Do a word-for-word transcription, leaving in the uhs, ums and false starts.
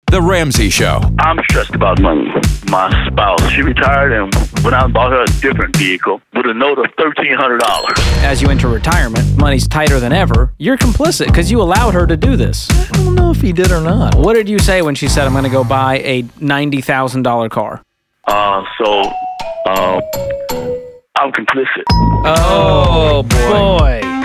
The Ramsey Show. I'm stressed about money. My spouse, she retired and went out and bought her a different vehicle with a note of thirteen hundred dollars. As you enter retirement, money's tighter than ever. You're complicit because you allowed her to do this. I don't know if he did or not. What did you say when she said, I'm going to go buy a ninety thousand dollars car? Uh, so, uh, I'm complicit. Oh, boy. boy.